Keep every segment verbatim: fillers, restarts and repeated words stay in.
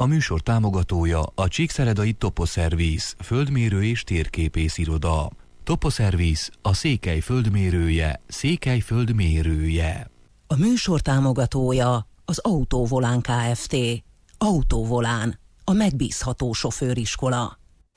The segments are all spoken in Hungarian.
A műsor támogatója a Csíkszeredai Toposzervisz, földmérő és térképész iroda. Toposzervisz, a Székely földmérője, Székely földmérője. A műsor támogatója az Autóvolán Kft. Autóvolán, a megbízható sofőriskola.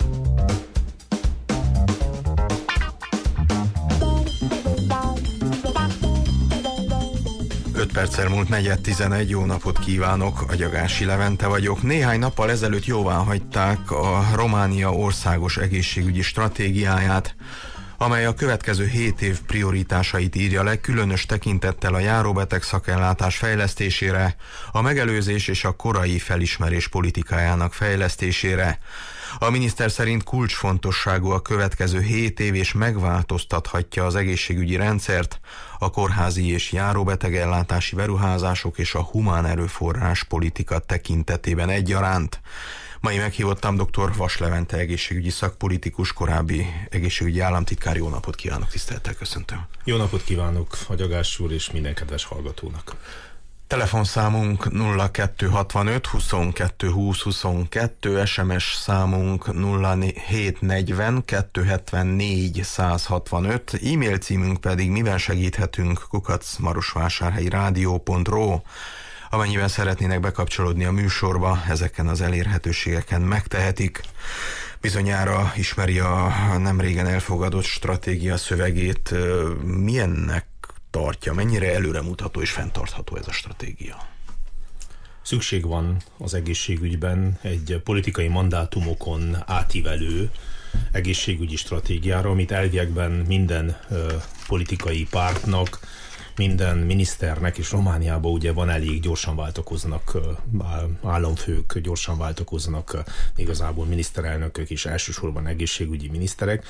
öt perccel múlt negyed tizenegy, jó napot kívánok, Agyagási Levente vagyok. Néhány nappal ezelőtt jóváhagyták a Románia országos egészségügyi stratégiáját, amely a következő hét év prioritásait írja le, különös tekintettel a járóbeteg szakellátás fejlesztésére, a megelőzés és a korai felismerés politikájának fejlesztésére. A miniszter szerint kulcsfontosságú a következő hét év, és megváltoztathatja az egészségügyi rendszert, a kórházi és járóbetegellátási beruházások és a humán erőforrás politika tekintetében egyaránt. Mai meghívottam dr. Vas Levente egészségügyi szakpolitikus, korábbi egészségügyi államtitkár. Jó napot kívánok, tisztelettel köszöntöm. Jó napot kívánok, Agyagás úr, és minden kedves hallgatónak. Telefonszámunk nulla kettő hatvanöt huszonkettő húsz huszonkettő, es em es számunk nulla hét negyven kettő hetvennégy száz hatvanöt, e-mail címünk pedig miben segíthetünk kukac marosvásárhelyi rádió pont ro. Amennyiben szeretnének bekapcsolódni a műsorba, ezeken az elérhetőségeken megtehetik. Bizonyára ismeri a nem régen elfogadott stratégia szövegét. Milyennek tartja, mennyire előremutató és fenntartható ez a stratégia? Szükség van az egészségügyben egy politikai mandátumokon átívelő egészségügyi stratégiára, amit elviekben minden ö, politikai pártnak, minden miniszternek, és Romániában ugye van elég, gyorsan váltakoznak államfők, gyorsan váltakoznak igazából miniszterelnökök és elsősorban egészségügyi miniszterek,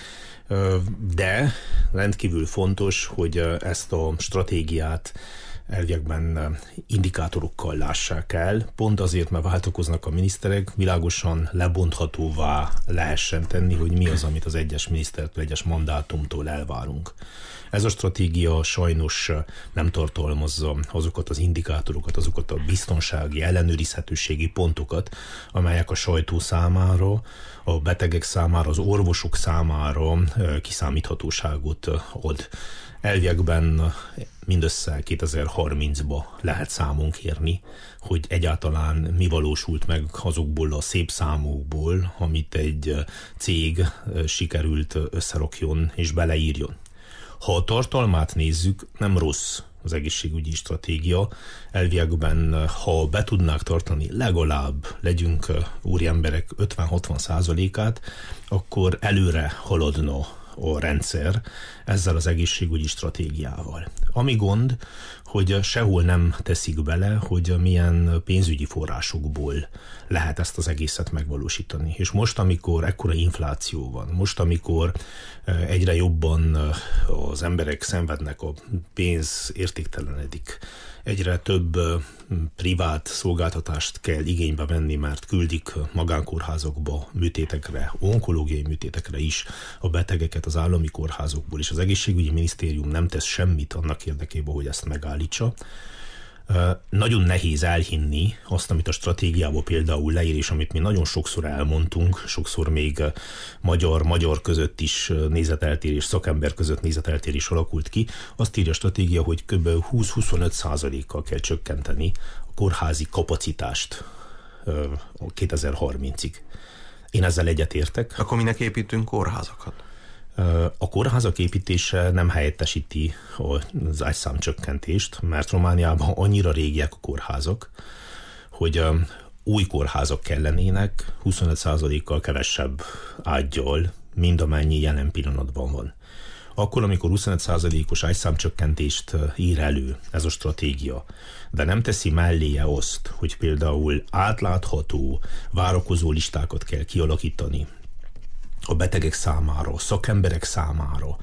de rendkívül fontos, hogy ezt a stratégiát elviekben indikátorokkal lássák el, pont azért, mert váltakoznak a miniszterek, világosan lebonthatóvá lehessen tenni, hogy mi az, amit az egyes minisztertől, egyes mandátumtól elvárunk. Ez a stratégia sajnos nem tartalmazza azokat az indikátorokat, azokat a biztonsági, ellenőrizhetőségi pontokat, amelyek a sajtó számára, a betegek számára, az orvosok számára kiszámíthatóságot ad. Elviekben mindössze kétezer-harmincba lehet számon kérni, hogy egyáltalán mi valósult meg azokból a szép számokból, amit egy cég sikerült összerakjon és beleírjon. Ha a tartalmát nézzük, nem rossz az egészségügyi stratégia. Elviekben, ha be tudnák tartani legalább, legyünk úriemberek ötven-hatvan százalékát, akkor előre haladna a rendszer ezzel az egészségügyi stratégiával. Ami gond, hogy sehol nem teszik bele, hogy milyen pénzügyi forrásokból lehet ezt az egészet megvalósítani. És most, amikor ekkora infláció van, most, amikor egyre jobban az emberek szenvednek, a pénz értéktelenedik, egyre több privát szolgáltatást kell igénybe venni, mert küldik magánkórházakba műtétekre, onkológiai műtétekre is a betegeket az állami kórházokból, és az egészségügyi minisztérium nem tesz semmit annak érdekében, hogy ezt megállítsa. Nagyon nehéz elhinni azt, amit a stratégiában például leír, és amit mi nagyon sokszor elmondtunk, sokszor még magyar-magyar között is nézeteltérés, szakember között nézeteltérés alakult ki. Azt írja a stratégia, hogy kb. húsz-huszonöt százalékkal kell csökkenteni a kórházi kapacitást kétezer-harmincig. Én ezzel egyetértek. Akkor minek építünk kórházakat? A kórházak építése nem helyettesíti az ágyszámcsökkentést, mert Romániában annyira régiek a kórházak, hogy új kórházak kellenének huszonöt százalékkal kevesebb ággyal, mind amennyi jelen pillanatban van. Akkor, amikor huszonöt százalékos ágyszámcsökkentést ír elő ez a stratégia, de nem teszi melléje azt, hogy például átlátható várakozó listákat kell kialakítani a betegek számára, a szakemberek számára,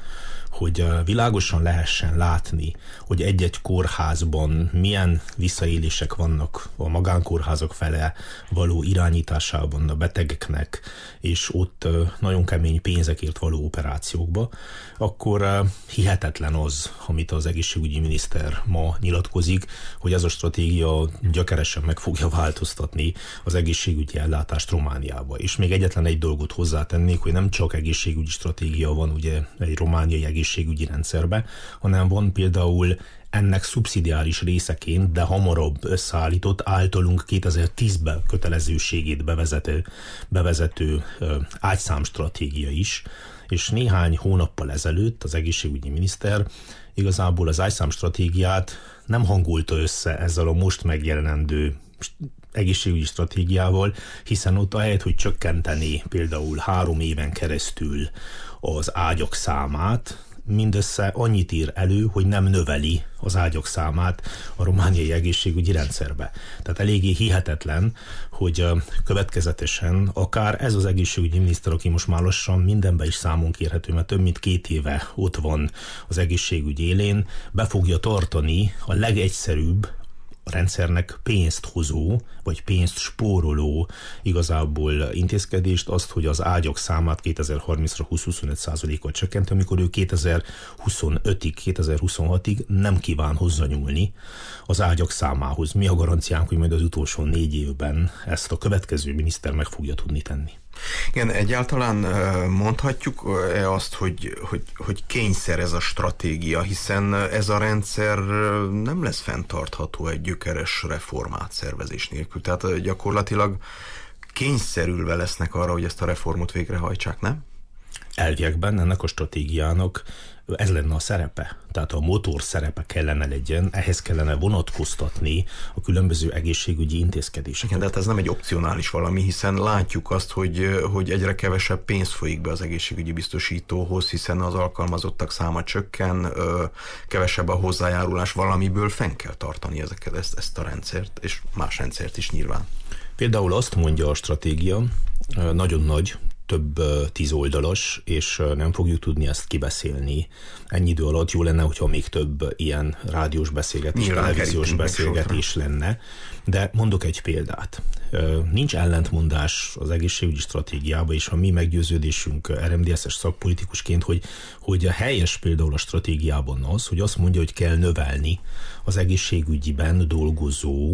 hogy világosan lehessen látni, hogy egy-egy kórházban milyen visszaélések vannak a magánkórházak fele való irányításában a betegeknek, és ott nagyon kemény pénzekért való operációkba, akkor hihetetlen az, amit az egészségügyi miniszter ma nyilatkozik, hogy ez a stratégia gyökeresen meg fogja változtatni az egészségügyi ellátást Romániába. És még egyetlen egy dolgot hozzátennék, hogy nem csak egészségügyi stratégia van ugye egy romániai egészségügyi rendszerbe, hanem van például ennek szubszidiáris részeként, de hamarabb összeállított, általunk kétezer-tízben kötelezőségét bevezető, bevezető ágyszámstratégia is, és néhány hónappal ezelőtt az egészségügyi miniszter igazából az ágyszámstratégiát nem hangolta össze ezzel a most megjelenendő egészségügyi stratégiával, hiszen ott ahelyett, hogy csökkenteni például három éven keresztül az ágyak számát, mindössze annyit ír elő, hogy nem növeli az ágyak számát a romániai egészségügyi rendszerbe. Tehát eléggé hihetetlen, hogy következetesen akár ez az egészségügyi miniszter, aki most már lassan mindenben is számon kérhető, mert több mint két éve ott van az egészségügy élén, be fogja tartani a legegyszerűbb a rendszernek pénzt hozó, vagy pénzt spóroló igazából intézkedést, azt, hogy az ágyak számát kétezer-harmincra húsz-huszonöt százalékot csökkent, amikor ő kétezer-huszonötig, kétezer-huszonhatig nem kíván hozzányúlni az ágyak számához. Mi a garanciánk, hogy majd az utolsó négy évben ezt a következő miniszter meg fogja tudni tenni? Igen, egyáltalán mondhatjuk azt, hogy, hogy, hogy kényszer ez a stratégia, hiszen ez a rendszer nem lesz fenntartható egy gyökeres reformátszervezés nélkül. Tehát gyakorlatilag kényszerülve lesznek arra, hogy ezt a reformot végrehajtsák, nem? Elviekben ennek a stratégiának ez lenne a szerepe. Tehát a motor szerepe kellene legyen, ehhez kellene vonatkoztatni a különböző egészségügyi intézkedéseket. Igen, de hát ez nem egy opcionális valami, hiszen látjuk azt, hogy, hogy egyre kevesebb pénz folyik be az egészségügyi biztosítóhoz, hiszen az alkalmazottak száma csökken, kevesebb a hozzájárulás, valamiből fenn kell tartani ezeket, ezt, ezt a rendszert, és más rendszert is nyilván. Például azt mondja a stratégia, nagyon nagy, több tíz oldalas, és nem fogjuk tudni ezt kibeszélni ennyi idő alatt. Jó lenne, hogyha még több ilyen rádiós beszélgetés, nyilván televíziós beszélgetés lenne. De mondok egy példát. Nincs ellentmondás az egészségügyi stratégiában, és a mi meggyőződésünk er em dé es-es szakpolitikusként, hogy, hogy a helyes például a stratégiában az, hogy azt mondja, hogy kell növelni az egészségügyiben dolgozó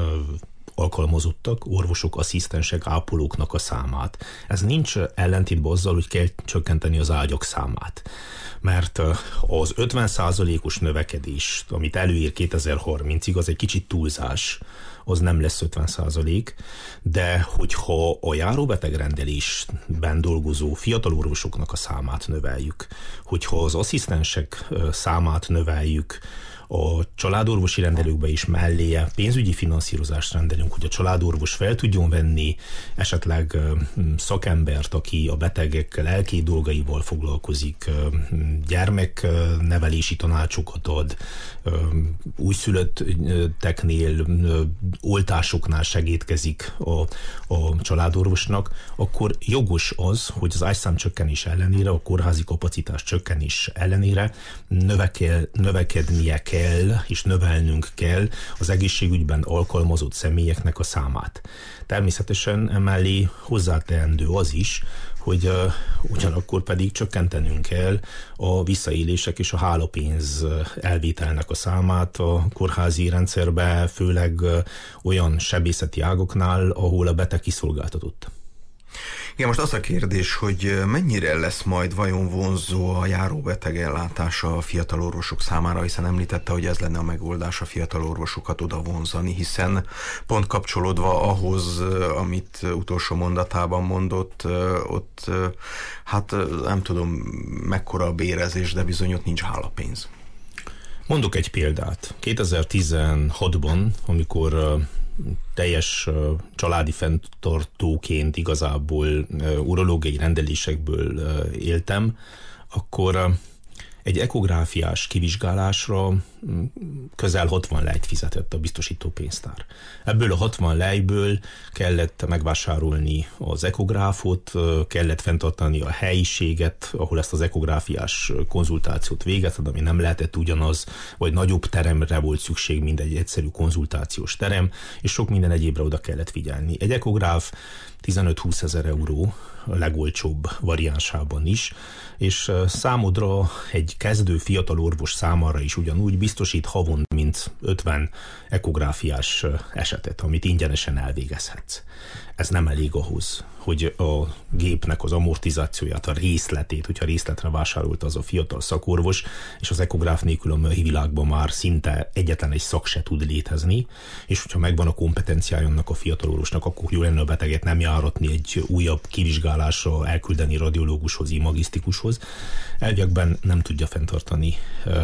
alkalmazottak, orvosok, asszisztensek, ápolóknak a számát. Ez nincs ellentétben azzal, hogy kell csökkenteni az ágyak számát. Mert az ötven százalékos növekedés, amit előír kétezer-harmincig, az egy kicsit túlzás, az nem lesz ötven százalék, de hogyha a járóbetegrendelésben dolgozó fiatal orvosoknak a számát növeljük, hogyha az asszisztensek számát növeljük, a családorvosi rendelőkbe is melléje pénzügyi finanszírozást rendelünk, hogy a családorvos fel tudjon venni esetleg szakembert, aki a betegek lelki dolgaival foglalkozik, gyermeknevelési tanácsokat ad, újszülötteknél, oltásoknál segítkezik a, a családorvosnak, akkor jogos az, hogy az ágyszám csökkenés ellenére, a kórházi kapacitás csökkenés ellenére növekel, növekednie kell, és növelnünk kell az egészségügyben alkalmazott személyeknek a számát. Természetesen emellé hozzáteendő az is, hogy uh, ugyanakkor pedig csökkentenünk kell a visszaélések és a hálapénz elvételnek a számát a kórházi rendszerbe, főleg uh, olyan sebészeti ágoknál, ahol a beteg kiszolgáltatott. Igen, most az a kérdés, hogy mennyire lesz majd vajon vonzó a járóbeteg ellátása a fiatal orvosok számára, hiszen említette, hogy ez lenne a megoldás, a fiatal orvosokat oda vonzani, hiszen pont kapcsolódva ahhoz, amit utolsó mondatában mondott, ott hát nem tudom mekkora a bérezés, de bizony ott nincs hálapénz. Mondok egy példát. kétezer-tizenhatban, amikor teljes uh, családi fenntartóként igazából uh, urológiai rendelésekből uh, éltem, akkor uh, egy ekográfiás kivizsgálásra közel hatvan lejt fizetett a biztosító pénztár. Ebből a hatvan lejből kellett megvásárolni az ekográfot, kellett fenntartani a helyiséget, ahol ezt az ekográfiás konzultációt végezted, ami nem lehetett ugyanaz, vagy nagyobb teremre volt szükség, mint egy egyszerű konzultációs terem, és sok minden egyébre oda kellett figyelni. Egy ekográf tizenöt-húsz ezer euró a legolcsóbb variánsában is, és számodra egy kezdő fiatal orvos számára is ugyanúgy biztosít havon mint ötven ekográfiás esetet, amit ingyenesen elvégezhetsz. Ez nem elég ahhoz, hogy a gépnek az amortizációját, a részletét, hogyha részletre vásárolta az a fiatal szakorvos, és az ekográf nélkül a mai világban már szinte egyetlen egy szak se tud létezni, és hogyha megvan a kompetenciája annak a fiatal orvosnak, akkor jó lenne a beteget nem járatni egy újabb kivizsgálásra, elküldeni radiológushoz, imagisztikushoz. Elviekben nem tudja fenntartani,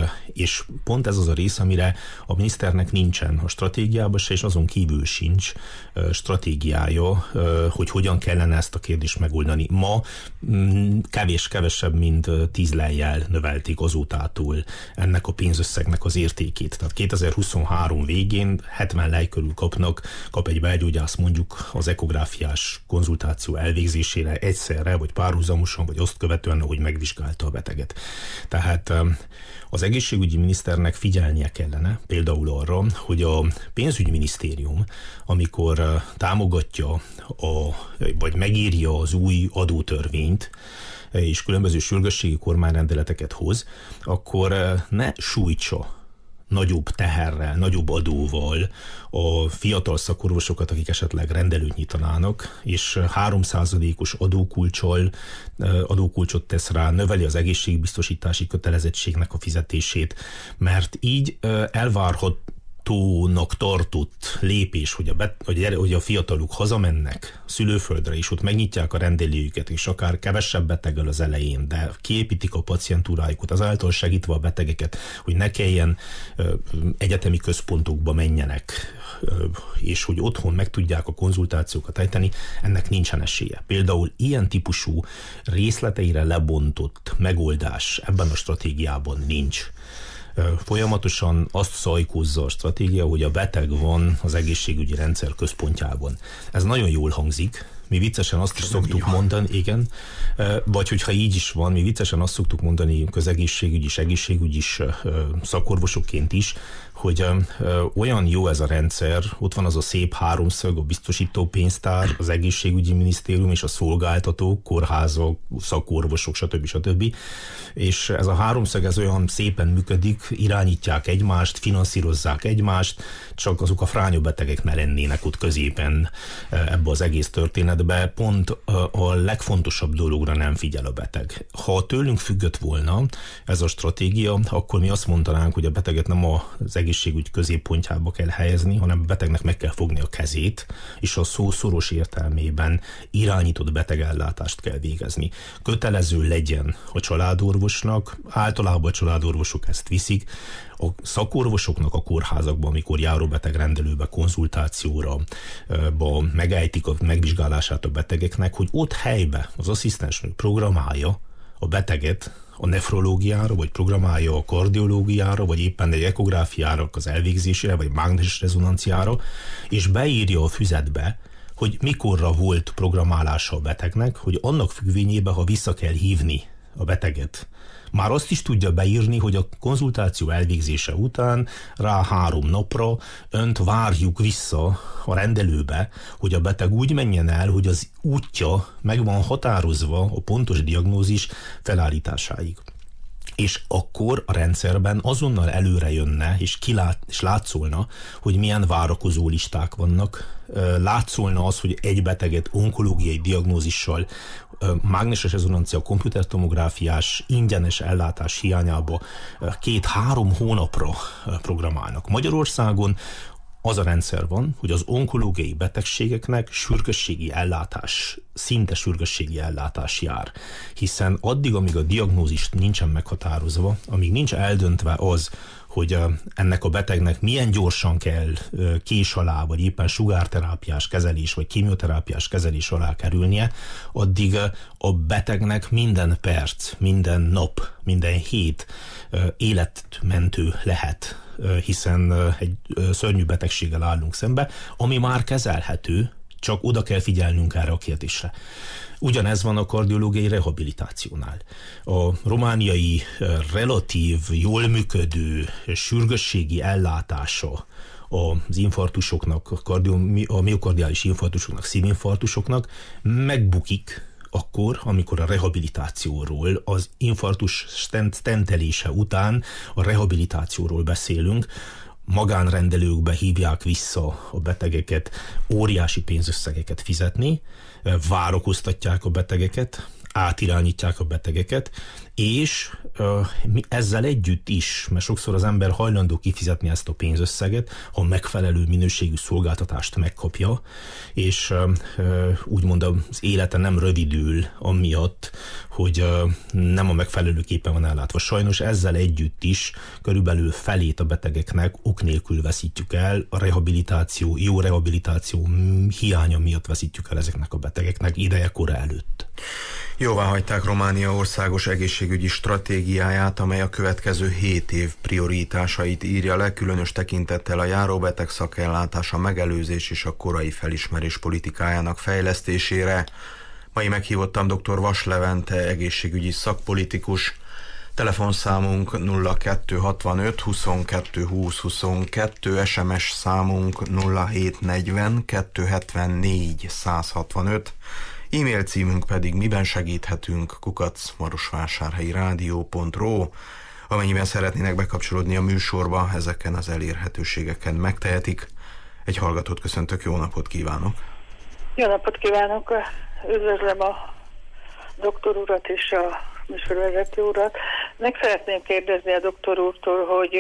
és pont ez az a rész, amire a miniszternek nincsen a stratégiában se, és azon kívül sincs stratégiája, hogy hogyan kellene ezt a kérdést megoldani. Ma kevés-kevesebb, mint tíz lejjel növelték azótától ennek a pénzösszegnek az értékét. Tehát kétezer-huszonhárom végén hetven lej körül kapnak, kap egy belgyógyász mondjuk az ekográfiás konzultáció elvégzésére egyszerre, vagy párhuzamosan, vagy azt követően, ahogy megvizsgálta a beteget. Tehát az egészségügyi miniszternek figyelnie kellene például arra, hogy a pénzügyminisztérium, amikor támogatja a, vagy megírja az új adótörvényt, és különböző sürgősségi kormányrendeleteket hoz, akkor ne sújtsa nagyobb teherrel, nagyobb adóval a fiatal szakorvosokat, akik esetleg rendelőt nyitanának, és három százalékos adókulccsal, adókulcsot tesz rá, növeli az egészségbiztosítási kötelezettségnek a fizetését, mert így elvárhat tónak tartott lépés, hogy a, bet, hogy, hogy a fiatalok hazamennek szülőföldre, és ott megnyitják a rendelőjüket, és akár kevesebb beteggel az elején, de kiépítik a pacientúrájukat, azáltal segítve a betegeket, hogy ne kelljen ö, egyetemi központokba menjenek, ö, és hogy otthon meg tudják a konzultációkat ejteni, ennek nincsen esélye. Például ilyen típusú részleteire lebontott megoldás ebben a stratégiában nincs. Folyamatosan azt szajkózza a stratégia, hogy a beteg van az egészségügyi rendszer központjában. Ez nagyon jól hangzik, mi viccesen azt is szoktuk mondani, igen, vagy hogyha így is van, mi viccesen azt szoktuk mondani közegészségügyi és egészségügyi szakorvosokként is, hogy ö, olyan jó ez a rendszer, ott van az a szép háromszög, a biztosító pénztár, az egészségügyi minisztérium és a szolgáltatók, kórházak, szakorvosok, stb. stb. És ez a háromszög ez olyan szépen működik, irányítják egymást, finanszírozzák egymást, csak azok a frányobetegek ne lennének ott középen ebbe az egész történetbe, pont a legfontosabb dologra nem figyel a beteg. Ha tőlünk függött volna ez a stratégia, akkor mi azt mondanánk, hogy a beteget nem az egészségügy középpontjába kell helyezni, hanem a betegnek meg kell fogni a kezét, és a szó szoros értelmében irányított betegellátást kell végezni. Kötelező legyen a családorvosnak, általában a családorvosok ezt viszik, a szakorvosoknak a kórházakban, amikor járóbeteg rendelőbe, konzultációra ba megejtik a megvizsgálását a betegeknek, hogy ott helybe az asszisztensnő programálja a beteget a nefrológiára, vagy programálja a kardiológiára, vagy éppen egy ekográfiára az elvégzésére, vagy mágneses rezonanciára, és beírja a füzetbe, hogy mikorra volt programálása a betegnek, hogy annak függvényében, ha vissza kell hívni a beteget, már azt is tudja beírni, hogy a konzultáció elvégzése után rá három napra önt várjuk vissza a rendelőbe, hogy a beteg úgy menjen el, hogy az útja meg van határozva a pontos diagnózis felállításáig. És akkor a rendszerben azonnal előre jönne, és, kilát, és látszolna, hogy milyen várakozó listák vannak. Látszolna az, hogy egy beteget onkológiai diagnózissal, mágneses rezonancia, komputertomográfiás, ingyenes ellátás hiányába két-három hónapra programálnak. Magyarországon az a rendszer van, hogy az onkológiai betegségeknek sürgősségi ellátás, szinte sürgősségi ellátás jár. Hiszen addig, amíg a diagnózis nincsen meghatározva, amíg nincs eldöntve az, hogy ennek a betegnek milyen gyorsan kell kés alá, vagy éppen sugárterápiás kezelés, vagy kémioterápiás kezelés alá kerülnie, addig a betegnek minden perc, minden nap, minden hét életmentő lehet hiszen egy szörnyű betegséggel állunk szembe, ami már kezelhető, csak oda kell figyelnünk erre a kérdésre. Ugyanez van a kardiológiai rehabilitációnál. A romániai relatív, jól működő sürgősségi ellátása az infarktusoknak, a, kardio, a miokardiális infarktusoknak, szívinfarktusoknak megbukik akkor, amikor a rehabilitációról, az infarktus stentelése után a rehabilitációról beszélünk, magánrendelőkbe hívják vissza a betegeket, óriási pénzösszegeket fizetni, várakoztatják a betegeket, átirányítják a betegeket, és uh, ezzel együtt is, mert sokszor az ember hajlandó kifizetni ezt a pénzösszeget, ha megfelelő minőségű szolgáltatást megkapja, és uh, uh, úgymond az élete nem rövidül amiatt, hogy uh, nem a megfelelőképpen van ellátva. Sajnos ezzel együtt is körülbelül felét a betegeknek ok nélkül veszítjük el, a rehabilitáció, jó rehabilitáció hiánya miatt veszítjük el ezeknek a betegeknek idejekora előtt. Jóvá hagyták Románia országos egészségügyi stratégiáját, amely a következő hét év prioritásait írja le, különös tekintettel a járóbeteg szakellátás, a megelőzés és a korai felismerés politikájának fejlesztésére. Mai meghívottam dr. Vas Levente egészségügyi szakpolitikus. Telefonszámunk nulla kettő hatvanöt huszonkettő húsz huszonkettő, es em es számunk nulla hét negyven kettő hetvennégy száz hatvanöt, e-mail címünk pedig miben segíthetünk kukac marosvásárhelyi rádió pont ro. Amennyiben szeretnének bekapcsolódni a műsorba, ezeken az elérhetőségeken megtehetik. Egy hallgatót köszöntök, jó napot kívánok! Jó napot kívánok! Üdvözlöm a doktor urat és a műsorvezető urat. Meg szeretném kérdezni a doktor úrtól, hogy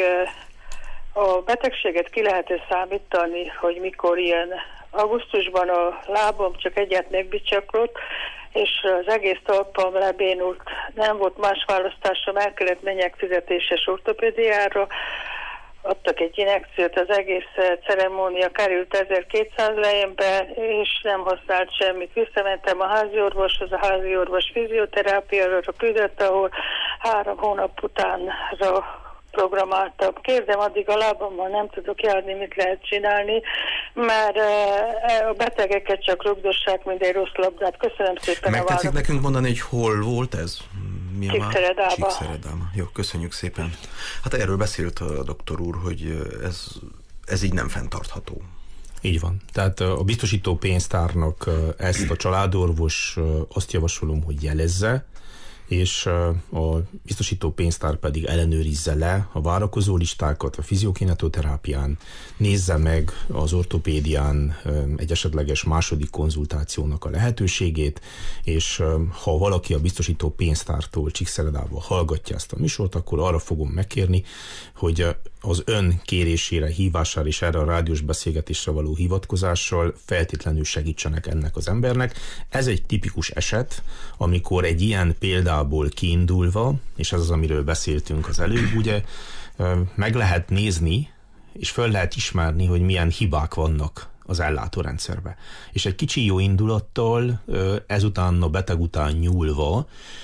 a betegséget ki lehet-e számítani, hogy mikor ilyen. Augusztusban a lábam csak egyet megbicsaklott, és az egész talpam lebénult. Nem volt más választásom, el kellett menjek fizetéses ortopédiára. Adtak egy injekciót, az egész ceremónia került ezerkétszáz lejembe, és nem használt semmit. Visszamentem a házi orvoshoz, a házi orvos fizioterápiára küldött, ahol három hónap utánra programáltam. Kérdem, addig a lábammal nem tudok járni, mit lehet csinálni, mert a betegeket csak rugdossák, mint egy rossz labdát. Köszönöm szépen. Megtetszik nekünk mondani, hogy hol volt ez? Csíkszeredába. Csíkszeredába. Jó, köszönjük szépen. Hát erről beszélt a doktor úr, hogy ez, ez így nem fenntartható. Így van. Tehát a biztosító pénztárnak ezt a családorvos azt javasolom, hogy jelezze, és a biztosító pénztár pedig ellenőrizze le a várakozó listákat a fiziokinetoterápián, nézze meg az ortopédián egy esetleges második konzultációnak a lehetőségét, és ha valaki a biztosító pénztártól Csíkszeredába hallgatja ezt a műsort, akkor arra fogom megkérni, hogy az ön kérésére, hívására és erre a rádiós beszélgetésre való hivatkozással feltétlenül segítsenek ennek az embernek. Ez egy tipikus eset, amikor egy ilyen példából kiindulva, és ez az, amiről beszéltünk az előbb, ugye, meg lehet nézni, és föl lehet ismerni, hogy milyen hibák vannak az ellátórendszerbe. És egy kicsi jó indulattal, ezután a beteg után nyúlva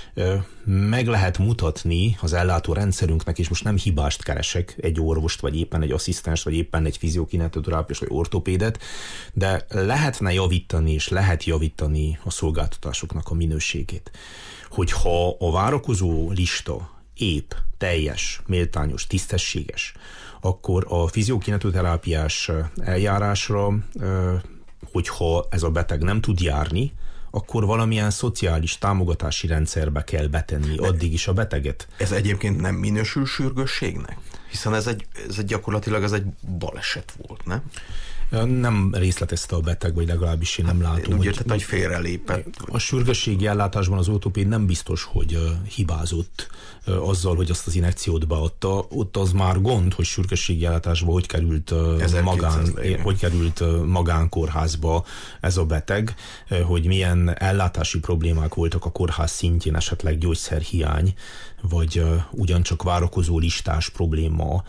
meg lehet mutatni az ellátórendszerünknek, és most nem hibást keresek, egy orvost, vagy éppen egy asszisztens, vagy éppen egy fiziokinetoterápiás, vagy ortopédet, de lehetne javítani, és lehet javítani a szolgáltatásoknak a minőségét. Hogyha a várakozó lista épp, teljes, méltányos, tisztességes, akkor a fiziokinetoterápiás eljárásra, hogyha ez a beteg nem tud járni, akkor valamilyen szociális támogatási rendszerbe kell betenni addig is a beteget. Ez egyébként nem minősül sürgősségnek? Hiszen ez egy, ez egy gyakorlatilag ez egy baleset volt, nem? Nem részletezte a beteg, vagy legalábbis én nem hát, látom. Úgy érted, hogy félrelépett. A sürgősségi ellátásban az ortopéd nem biztos, hogy uh, hibázott uh, azzal, hogy azt az injekciót beadta. Ott az már gond, hogy sürgősségi ellátásban hogy került, uh, magán, hogy került uh, magánkórházba ez a beteg, uh, hogy milyen ellátási problémák voltak a kórház szintjén, esetleg gyógyszerhiány, vagy uh, ugyancsak várakozó listás probléma,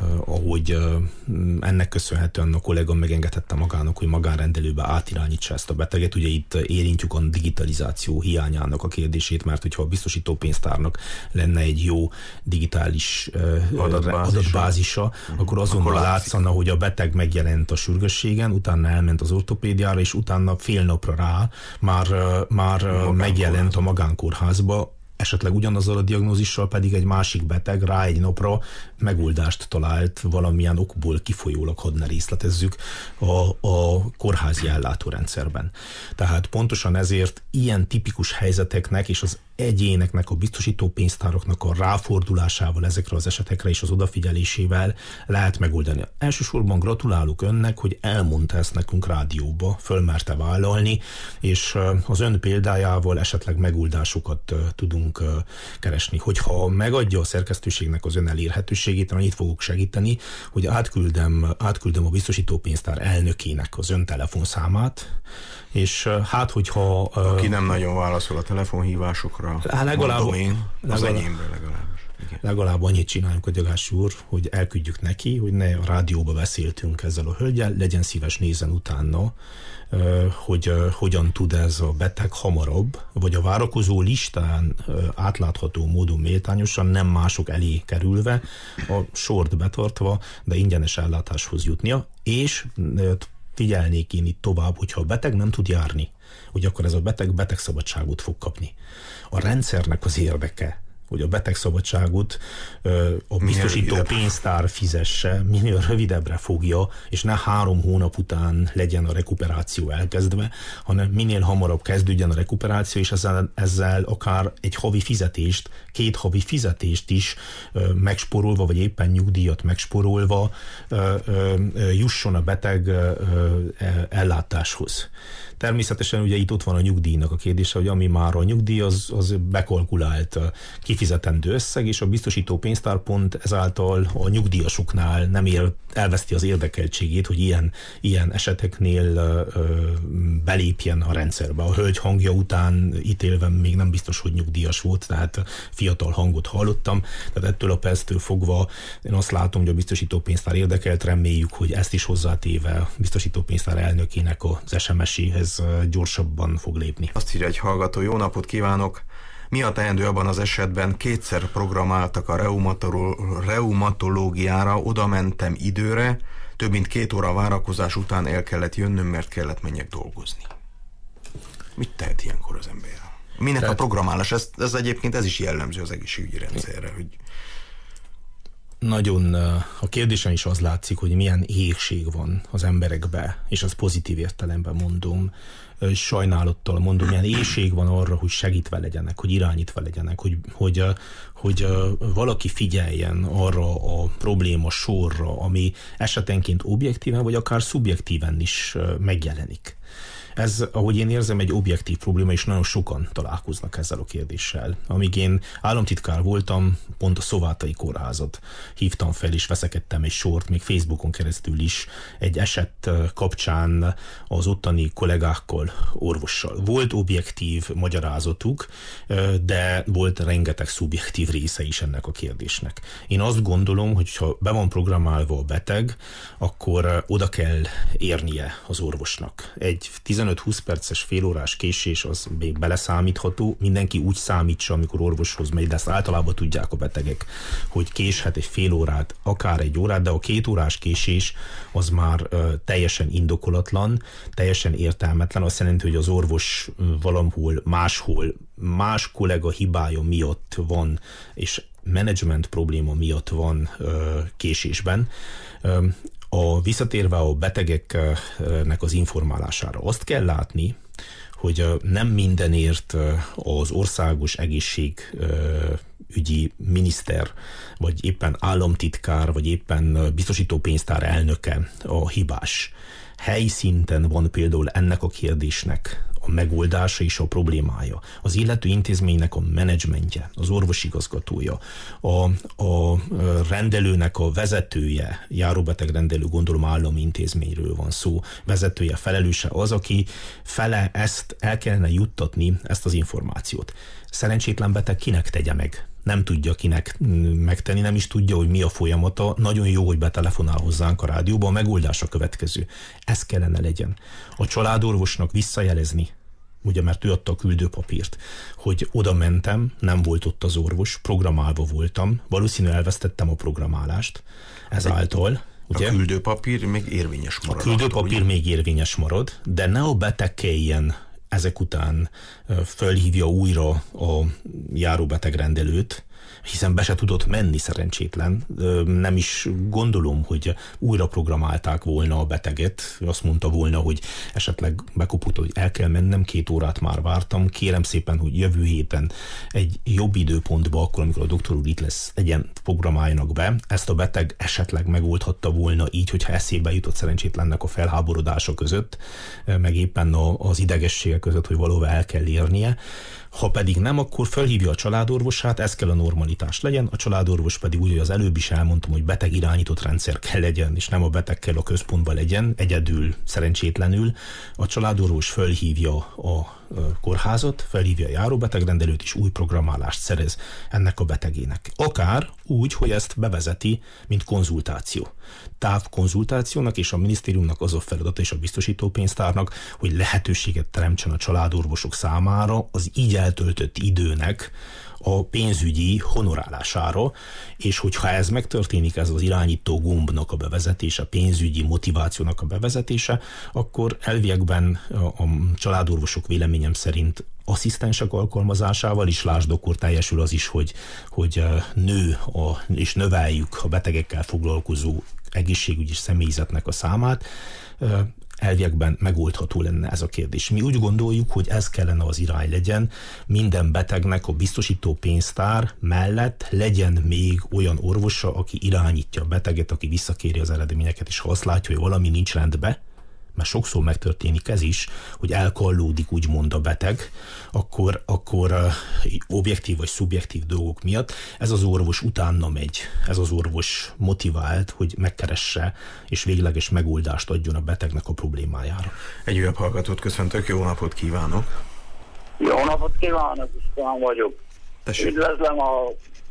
ahogy ennek köszönhetően a kollega megengedhette magának, hogy magánrendelőbe átirányítsa ezt a beteget. Ugye itt érintjük a digitalizáció hiányának a kérdését, mert hogyha a biztosítópénztárnak lenne egy jó digitális adatbázisa, adatbázisa uh-huh. akkor azonnal akkor látszana, hogy a beteg megjelent a sürgősségen, utána elment az ortopédiára, és utána fél napra rá már, már megjelent a magánkórházba, esetleg ugyanazzal a diagnózissal pedig egy másik beteg rá egy napra megoldást talált valamilyen okból kifolyólag, hadd ne részletezzük, a, a kórházi ellátórendszerben. Tehát pontosan ezért ilyen tipikus helyzeteknek és az egyéneknek, a biztosítópénztáraknak a ráfordulásával ezekre az esetekre és az odafigyelésével lehet megoldani. Elsősorban gratulálok önnek, hogy elmondta ezt nekünk rádióba, fölmerte vállalni, és az ön példájával esetleg megoldásokat tudunk keresni. Hogyha megadja a szerkesztőségnek az ön elérhetőségét, annyit fogok segíteni, hogy átküldem, átküldem a biztosítópénztár elnökének az ön telefonszámát, és hát, hogyha... Aki nem nagyon válaszol a telefonhívásokra, hát legalább, mondom én, az legalább, enyémre legalábbis. Igen. Legalább annyit csináljuk a Gyagási úr, hogy elküldjük neki, hogy ne a rádióba beszéltünk ezzel a hölgyel, legyen szíves nézen utána, hogy hogyan tud ez a beteg hamarabb, vagy a várakozó listán átlátható módon méltányosan, nem mások elé kerülve, a sort betartva, de ingyenes ellátáshoz jutnia, és figyelnék én itt tovább, hogyha a beteg nem tud járni, hogy akkor ez a beteg betegszabadságot fog kapni. A rendszernek az érdeke, hogy a betegszabadságot a biztosító pénztár fizesse, minél rövidebbre fogja, és ne három hónap után legyen a rekuperáció elkezdve, hanem minél hamarabb kezdődjen a rekuperáció, és ezzel, ezzel akár egy havi fizetést, két havi fizetést is megsporolva, vagy éppen nyugdíjat megsporolva jusson a beteg ellátáshoz. Természetesen ugye itt ott van a nyugdíjnak a kérdése, hogy ami már a nyugdíj, az, az bekalkulált kifizetendő összeg, és a biztosító pénztár pont ezáltal a nyugdíjasoknál nem ér, elveszti az érdekeltségét, hogy ilyen, ilyen eseteknél ö, belépjen a rendszerbe. A hölgy hangja után ítélve még nem biztos, hogy nyugdíjas volt, tehát fiatal hangot hallottam, tehát ettől a perctől fogva én azt látom, hogy a biztosító pénztár érdekelt, reméljük, hogy ezt is hozzátéve a biztosító pénztár elnökének az es em es-éhez gyorsabban fog lépni. Azt írja egy hallgató, jó napot kívánok! Mi a teendő abban az esetben? Kétszer programáltak a reumatológiára, oda mentem időre, több mint két óra várakozás után el kellett jönnöm, mert kellett menjek dolgozni. Mit tehet ilyenkor az ember? Minek Tehát... a programálás? Ez, ez egyébként ez is jellemző az egészségügyi rendszerre, hogy nagyon a kérdésen is az látszik, hogy milyen éhség van az emberekbe, és az pozitív értelemben mondom, sajnálattal mondom, milyen éhség van arra, hogy segítve legyenek, hogy irányítva legyenek, hogy, hogy, hogy valaki figyeljen arra a probléma sorra, ami esetenként objektíven, vagy akár szubjektíven is megjelenik. Ez, ahogy én érzem, egy objektív probléma, és nagyon sokan találkoznak ezzel a kérdéssel. Amíg én államtitkár voltam, pont a Szovátai Kórházat hívtam fel, és veszekedtem egy sort, még Facebookon keresztül is, egy eset kapcsán az ottani kollégákkal, orvossal. Volt objektív magyarázatuk, de volt rengeteg szubjektív része is ennek a kérdésnek. Én azt gondolom, hogy ha be van programálva a beteg, akkor oda kell érnie az orvosnak. Egy tizenöt-húsz perces félórás késés az még beleszámítható, mindenki úgy számítsa, amikor orvoshoz megy, de ezt általában tudják a betegek, hogy késhet egy fél órát, akár egy órát, de a két órás késés az már uh, teljesen indokolatlan, teljesen értelmetlen, azt jelenti, hogy az orvos valahol máshol, más kollega hibája miatt van, és menedzsment probléma miatt van uh, késésben. Uh, A visszatérve a betegeknek az informálására, azt kell látni, hogy nem mindenért az országos egészségügyi miniszter, vagy éppen államtitkár, vagy éppen biztosítópénztár elnöke a hibás. Helyi szinten van például ennek a kérdésnek a megoldása és a problémája. Az illető intézménynek a menedzsmentje, az orvosigazgatója, a, a rendelőnek a vezetője, járóbeteg rendelő, gondolom állami intézményről van szó, vezetője, felelőse az, aki fele ezt el kellene juttatni, ezt az információt. Szerencsétlen beteg kinek tegye meg nem tudja kinek megtenni, nem is tudja, hogy mi a folyamata. Nagyon jó, hogy betelefonál hozzánk a rádióba. A megoldás a következő. Ez kellene legyen. A családorvosnak visszajelezni, ugye, mert ő adta a küldőpapírt, hogy oda mentem, nem volt ott az orvos, programálva voltam, valószínűleg elvesztettem a programálást ezáltal. Ugye? A küldőpapír még érvényes marad. A küldőpapír attól, még érvényes marad, de ne a beteg kelljen ezek után fölhívja újra a járóbetegrendelőt, hiszen be se tudott menni, szerencsétlen. Nem is gondolom, hogy újra programálták volna a beteget. Azt mondta volna, hogy esetleg bekopott, hogy el kell mennem, két órát már vártam. Kérem szépen, hogy jövő héten egy jobb időpontba, akkor, amikor a doktor úr itt lesz, egyen programáljanak be. Ezt a beteg esetleg megoldhatta volna így, hogyha eszébe jutott szerencsétlennek a felháborodása között, meg éppen az idegessége között, hogy valahol el kell érnie. Ha pedig nem, akkor felhívja a családorvosát, ez kell a normalitás legyen, a családorvos pedig úgy, hogy az előbb is elmondtam, hogy beteg irányított rendszer kell legyen, és nem a beteg kell a központban legyen, egyedül, szerencsétlenül. A családorvos felhívja a kórházat, felhívja a járóbetegrendelőt, és új programálást szerez ennek a betegének. Akár úgy, hogy ezt bevezeti, mint konzultáció. Távkonzultációnak, és a minisztériumnak az a feladata, és a biztosítópénztárnak, hogy lehetőséget teremtsen a családorvosok számára az így eltöltött időnek a pénzügyi honorálására, és hogyha ez megtörténik, ez az irányító gombnak a bevezetése, a pénzügyi motivációnak a bevezetése, akkor elviekben a családorvosok véleményem szerint asszisztensek alkalmazásával is, lásd, akkor teljesül az is, hogy, hogy nő a, és növeljük a betegekkel foglalkozó egészségügyi személyzetnek a számát, elviekben megoldható lenne ez a kérdés. Mi úgy gondoljuk, hogy ez kellene az irány legyen, minden betegnek a biztosító pénztár mellett legyen még olyan orvosa, aki irányítja a beteget, aki visszakéri az eredményeket, és ha azt látja, hogy valami nincs rendben, mert sokszor megtörténik ez is, hogy elkallódik úgymond a beteg, akkor, akkor uh, objektív vagy szubjektív dolgok miatt ez az orvos utána megy, ez az orvos motivált, hogy megkeresse és végleges megoldást adjon a betegnek a problémájára. Egy újabb hallgatót köszöntök, jó napot kívánok! Jó napot kívánok, István vagyok. Tessék. Üdvözlöm a,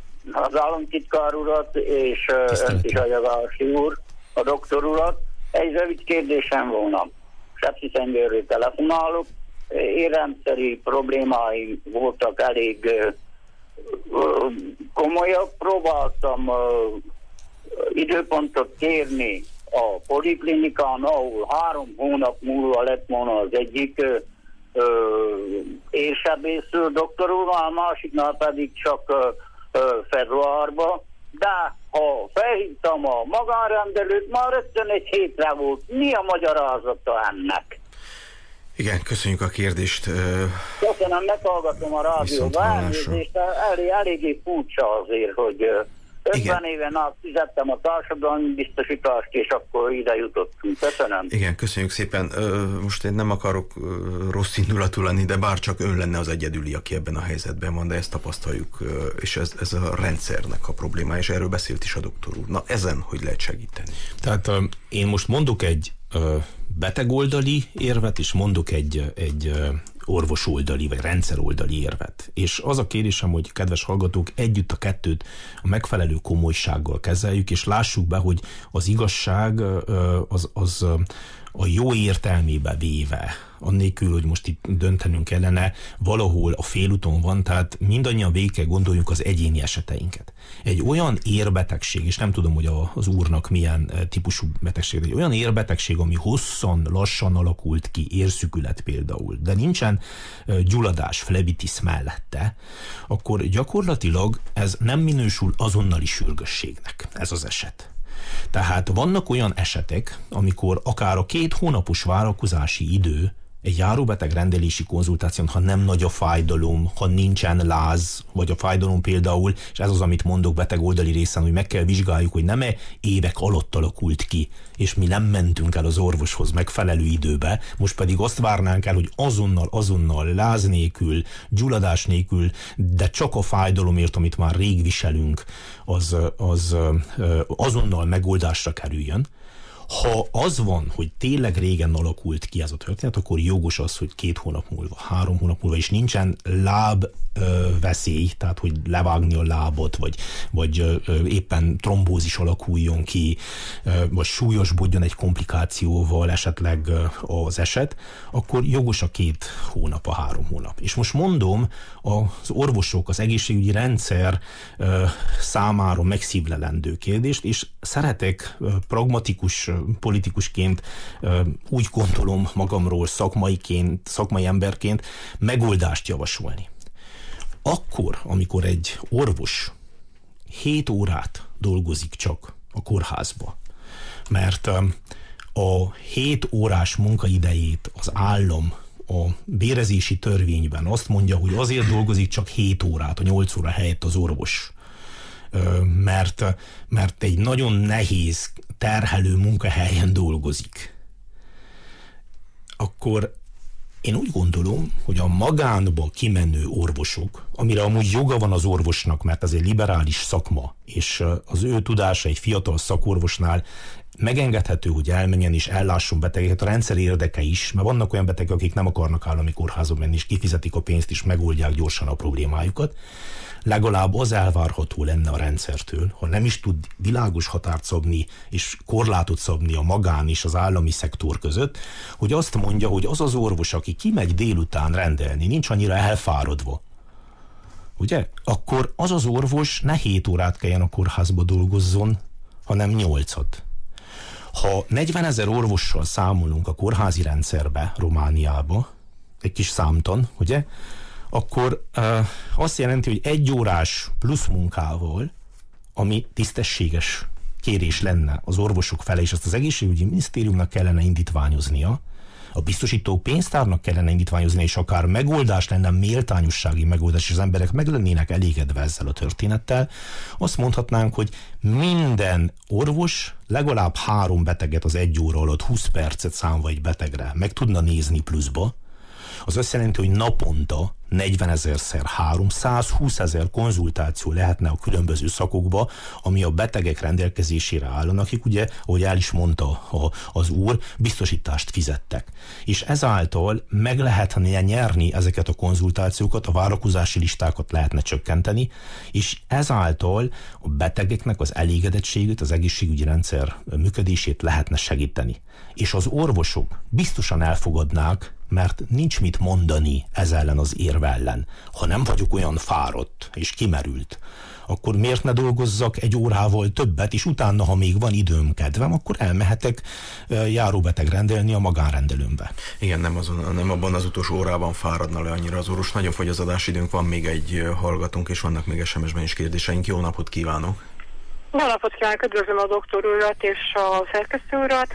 az államtitkár urat és önt is, a Jagási úr, a doktor urat. Egy rövid kérdésem volna. Sepsiszentgyörgyről telefonálok. Érrendszeri problémáim voltak elég uh, komolyak. Próbáltam uh, időpontot kérni a poliklinikán, ahol három hónap múlva lett volna az egyik uh, uh, érsebésző doktor úr, a másiknál pedig csak uh, uh, februárban. De ha felhívtam a magánrendelőt, már rögtön egy hétre volt. Mi a magyarázata ennek? Igen, köszönjük a kérdést. Köszönöm, meghallgatom a rádiót. Elnézést, elég, eléggé furcsa azért, hogy ötven éven át fizettem a társadalmi biztosítást, és akkor ide jutottunk. Köszönöm. Igen, köszönjük szépen. Most én nem akarok rossz indulatú lenni, de bárcsak ön lenne az egyedüli, aki ebben a helyzetben van, de ezt tapasztaljuk, és ez, ez a rendszernek a problémája, és erről beszélt is a doktor úr. Na, ezen hogy lehet segíteni? Tehát én most mondok egy betegoldali érvet, és mondok egy, egy orvosoldali, vagy rendszeroldali érvet. És az a kérésem, hogy kedves hallgatók, együtt a kettőt a megfelelő komolysággal kezeljük, és lássuk be, hogy az igazság az, az a jó értelmébe véve, annélkül, hogy most itt döntenünk kellene, valahol a félúton van, tehát mindannyian végig kell gondoljunk az egyéni eseteinket. Egy olyan érbetegség, és nem tudom, hogy az úrnak milyen típusú betegség, egy olyan érbetegség, ami hosszan, lassan alakult ki, érszükület például, de nincsen gyulladás, flebitis mellette, akkor gyakorlatilag ez nem minősül azonnali sürgősségnek, ez az eset. Tehát vannak olyan esetek, amikor akár a két hónapos várakozási idő egy járóbeteg rendelési konzultáción, ha nem nagy a fájdalom, ha nincsen láz, vagy a fájdalom például, és ez az, amit mondok beteg oldali részen, hogy meg kell vizsgáljuk, hogy nem-e évek alatt alakult ki, és mi nem mentünk el az orvoshoz megfelelő időbe, most pedig azt várnánk el, hogy azonnal, azonnal láz nélkül, gyulladás nélkül, de csak a fájdalomért, amit már rég viselünk, az, az azonnal megoldásra kerüljön. Ha az van, hogy tényleg régen alakult ki ez a történet, akkor jogos az, hogy két hónap múlva, három hónap múlva, és nincsen láb ö, veszély, tehát hogy levágni a lábot, vagy, vagy ö, éppen trombózis alakuljon ki, ö, vagy súlyosbodjon egy komplikációval esetleg ö, az eset, akkor jogos a két hónap, a három hónap. És most mondom, az orvosok, az egészségügyi rendszer ö, számára megszívlelendő kérdést, és szeretek ö, pragmatikus ö, politikusként ö, úgy gondolom magamról szakmaiként, szakmai emberként megoldást javasolni. Akkor, amikor egy orvos hét órát dolgozik csak a kórházba, mert a hét órás munkaidejét az állam a bérezési törvényben azt mondja, hogy azért dolgozik csak hét órát, a nyolc óra helyett az orvos, mert, mert egy nagyon nehéz, terhelő munkahelyen dolgozik, akkor én úgy gondolom, hogy a magánba kimenő orvosok, amire amúgy joga van az orvosnak, mert ez egy liberális szakma, és az ő tudása egy fiatal szakorvosnál megengedhető, hogy elmenjen és ellásson betegeket, a rendszer érdeke is, mert vannak olyan betegek, akik nem akarnak állami kórházba menni, és kifizetik a pénzt, és megoldják gyorsan a problémájukat. Legalább az elvárható lenne a rendszertől, ha nem is tud világos határt szabni és korlátot szabni a magán és az állami szektor között, hogy azt mondja, hogy az az orvos, aki kimegy délután rendelni, nincs annyira elfáradva, ugye? Akkor az az orvos ne hét órát kelljen a kórházba dolgozzon, hanem nyolcat. Ha negyvenezer orvossal számolunk a kórházi rendszerbe, Romániába, egy kis számtan, ugye? Akkor uh, azt jelenti, hogy egy órás plusz munkával, ami tisztességes kérés lenne az orvosok fele, és azt az egészségügyi minisztériumnak kellene indítványoznia, a biztosító pénztárnak kellene indítványozni, és akár megoldás lenne, méltányossági megoldás, és az emberek meg lennének elégedve ezzel a történettel, azt mondhatnánk, hogy minden orvos legalább három beteget az egy óra alatt, húsz percet számva egy betegre meg tudna nézni pluszba, az azt jelenti, hogy naponta negyvenezerszer három, százhúszezer konzultáció lehetne a különböző szakokba, ami a betegek rendelkezésére állnak, akik ugye, ahogy el is mondta a, az úr, biztosítást fizettek. És ezáltal meg lehetne nyerni ezeket a konzultációkat, a várakozási listákat lehetne csökkenteni, és ezáltal a betegeknek az elégedettségét, az egészségügyi rendszer működését lehetne segíteni. És az orvosok biztosan elfogadnák, mert nincs mit mondani ez ellen az érv ellen. Ha nem vagyok olyan fáradt és kimerült, akkor miért ne dolgozzak egy órával többet, és utána, ha még van időm, kedvem, akkor elmehetek járóbeteg rendelni a magánrendelőmbe. Igen, nem, azon, nem abban az utolsó órában fáradna le annyira az orvos. Nagyon fogy az adásidőnk, van még egy hallgatónk, és vannak még es em es-ben is kérdéseink. Jó napot kívánok! Jó napot kívánok, üdvözlöm a doktor urat és a szerkesztő urat.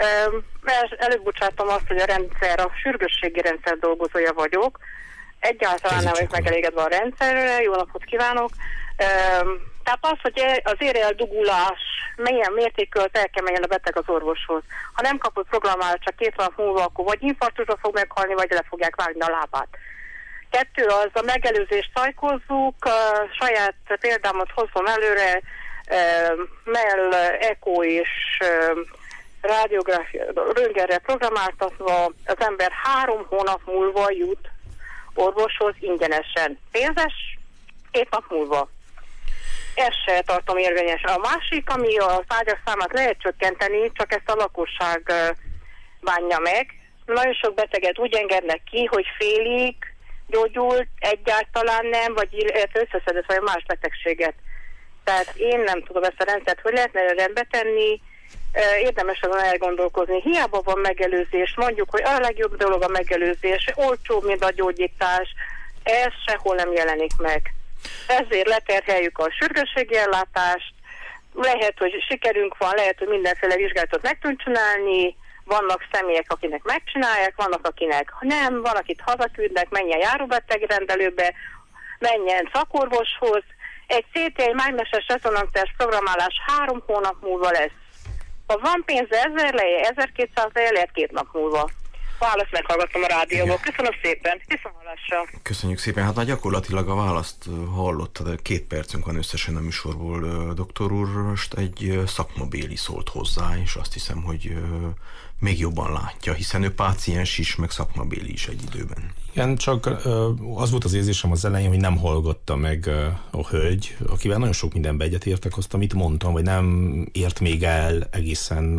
Előbb bocsáttam azt, hogy a rendszer, a sürgősségi rendszer dolgozója vagyok. Egyáltalán nem vagyok megelégedve a rendszerre. Jó napot kívánok! Tehát az, hogy az éreldugulás milyen mértékkel el kell menjen a beteg az orvoshoz. Ha nem kapott programálat csak két nap múlva, akkor vagy infarktusra fog meghalni, vagy le fogják vágni a lábát. Kettő az, a megelőzést szajkozzuk, saját példámat hozom előre, mell, eko és rádiográfia, röntgenre programáltatva az ember három hónap múlva jut orvoshoz ingyenesen. Pénzes, két nap múlva. Ezt se tartom érvényes. A másik, ami a tárgyak számát lehet csökkenteni, csak ezt a lakosság bánja meg. Nagyon sok beteget úgy engednek ki, hogy félig gyógyult, egyáltalán nem, vagy összeszedett vagy más betegséget. Tehát én nem tudom ezt a rendszert, hogy lehetne rendbe tenni, érdemes azon elgondolkozni. Hiába van megelőzés, mondjuk, hogy a legjobb dolog a megelőzés, olcsóbb, mint a gyógyítás, ez sehol nem jelenik meg. Ezért leterheljük a sürgősségi ellátást, lehet, hogy sikerünk van, lehet, hogy mindenféle vizsgálatot meg tudunk csinálni, vannak személyek, akinek megcsinálják, vannak, akinek nem, van, akit hazaküldnek, menjen járóbetegrendelőbe, menjen szakorvoshoz. Egy cé té, egy mágneses rezonanciás programálás három hónap múlva lesz. Ha van pénze ezer leje, ezerkétszáz leje, lehet két nap múlva. Választ meghallgattam a rádióból. Köszönöm szépen. Viszontlátásra. Köszönjük szépen. Hát gyakorlatilag a választ hallottad, két percünk van összesen a műsorból, doktor úr. Most egy szakmabéli szólt hozzá, és azt hiszem, hogy még jobban látja, hiszen ő páciens is, meg szakmabéli is egy időben. Igen, csak az volt az érzésem az elején, hogy nem hallgatta meg a hölgy, akivel nagyon sok mindenbe egyetértek, azt, amit mondtam, vagy nem ért még el egészen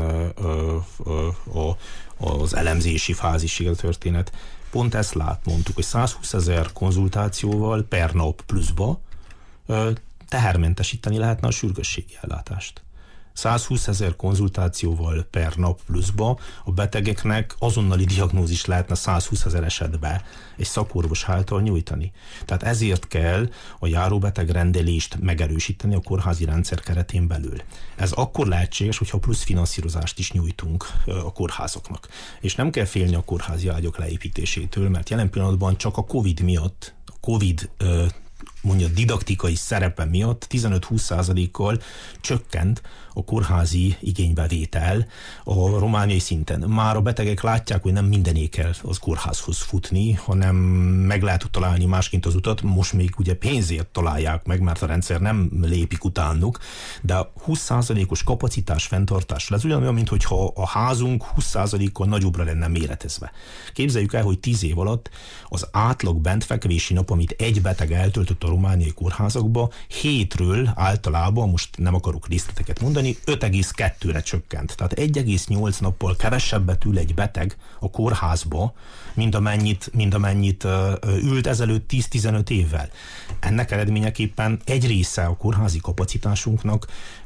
az elemzési fázisig a történet. Pont ezt lát, mondtuk, hogy százhúszezer konzultációval per nap pluszba tehermentesíteni lehetne a sürgősségi ellátást. százhúszezer konzultációval per nap pluszba a betegeknek azonnali diagnózis lehetne százhúszezer esetben egy szakorvos által nyújtani. Tehát ezért kell a járóbeteg rendelést megerősíteni a kórházi rendszer keretén belül. Ez akkor lehetséges, hogyha plusz finanszírozást is nyújtunk a kórházaknak. És nem kell félni a kórházi ágyok leépítésétől, mert jelen pillanatban csak a Covid miatt, a Covid mondja didaktikai szerepe miatt tizenöt-húsz százalékkal csökkent a kórházi igénybevétel a romániai szinten. Már a betegek látják, hogy nem mindené kell az kórházhoz futni, hanem meg lehet találni másként az utat. Most még ugye pénzért találják meg, mert a rendszer nem lépik utánuk, de húsz százalékos kapacitás fenntartás. Ez ugyanolyan, mintha a házunk húsz százalékkal nagyobbra lenne méretezve. Képzeljük el, hogy tíz év alatt az átlag bentfekvési nap, amit egy beteg eltöltött a romániai kórházakba, hétről általában, most nem akarok részleteket mondani, öt egész kettőre csökkent. Tehát egy egész nyolc nappal kevesebbet ül egy beteg a kórházba, mint amennyit, mint amennyit ült ezelőtt tíz-tizenöt évvel. Ennek eredményeképpen egy része a kórházi kapacitásunknak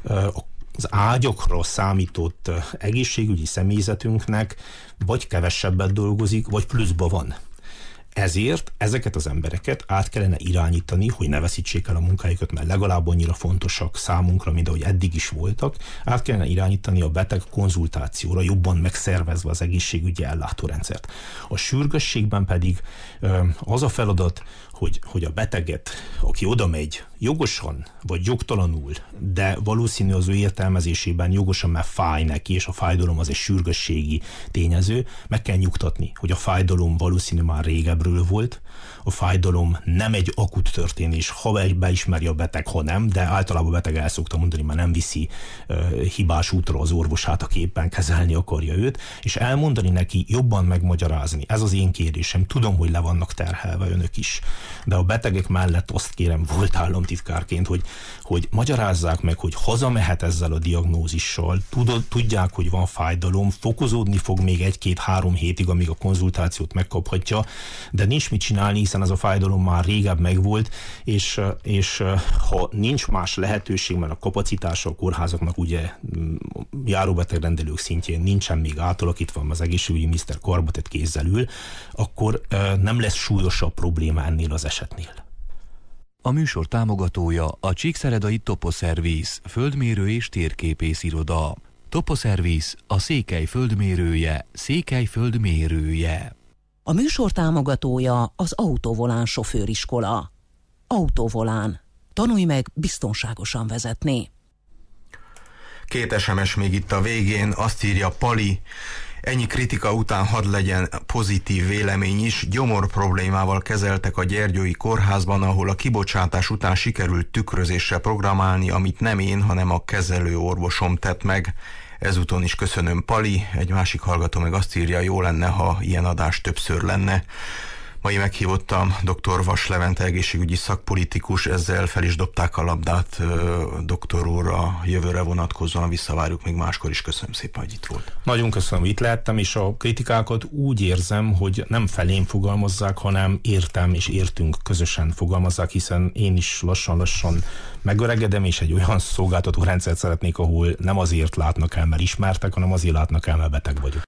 az ágyakra számított egészségügyi személyzetünknek vagy kevesebbet dolgozik, vagy pluszba van. Ezért ezeket az embereket át kellene irányítani, hogy ne veszítsék el a munkájukat, mert legalább annyira fontosak számunkra, mint ahogy eddig is voltak. Át kellene irányítani a beteg konzultációra, jobban megszervezve az egészségügyi ellátórendszert. A sürgősségben pedig az a feladat, hogy, hogy a beteget, aki oda megy, jogosan vagy jogtalanul, de valószínű az ő értelmezésében jogosan, mert fáj neki, és a fájdalom az egy sürgősségi tényező, meg kell nyugtatni, hogy a fájdalom valószínű már régebbről volt, a fájdalom nem egy akut történés, ha beismeri a beteg, ha nem, de általában a beteg el szokta mondani, már nem viszi uh, hibás útra az orvosát, aki éppen kezelni akarja őt, és elmondani neki, jobban megmagyarázni. Ez az én kérésem. Tudom, hogy le vannak terhelve önök is, de a betegek mellett azt kérem, volt államtitkárként, hogy, hogy magyarázzák meg, hogy hazamehet ezzel a diagnózissal, tudod, tudják, hogy van fájdalom, fokozódni fog még egy-két-három hétig, amíg a konzultációt megkaphatja, de nincs mit csinálni, hiszen ez a fájdalom már régebb megvolt, és, és ha nincs más lehetőség, mert a kapacitása a kórházaknak ugye járóbetegrendelők szintjén nincsen még átalakítva, az egészségügyi miniszter karba tett kézzel ül, akkor nem lesz súlyosabb probléma ennél az esetnél. A műsor támogatója a Csíkszeredai Toposzervisz, földmérő és térképész iroda. Toposzervisz, a Székely földmérője, Székely földmérője. A műsor támogatója az Autovolán sofőriskola. Autovolán. Tanulj meg biztonságosan vezetni. Két es em es még itt a végén, azt írja Pali: ennyi kritika után hadd legyen pozitív vélemény is. Gyomor problémával kezeltek a Gyergyói kórházban, ahol a kibocsátás után sikerült tükrözésre programálni, amit nem én, hanem a kezelő orvosom tett meg. Ezúton is köszönöm, Pali. Egy másik hallgató meg azt írja, jó lenne, ha ilyen adás többször lenne. Mai meghívottam doktor Vas Levente egészségügyi szakpolitikus, ezzel fel is dobták a labdát doktor úr a jövőre vonatkozóan, visszavárjuk még máskor is. Köszönöm szépen, hogy itt volt. Nagyon köszönöm, hogy itt lehettem, és a kritikákat úgy érzem, hogy nem felém fogalmazzák, hanem értem és értünk közösen fogalmazzák, hiszen én is lassan-lassan megöregedem, és egy olyan szolgáltató rendszert szeretnék, ahol nem azért látnak el, mert ismertek, hanem azért látnak el, mert beteg vagyok.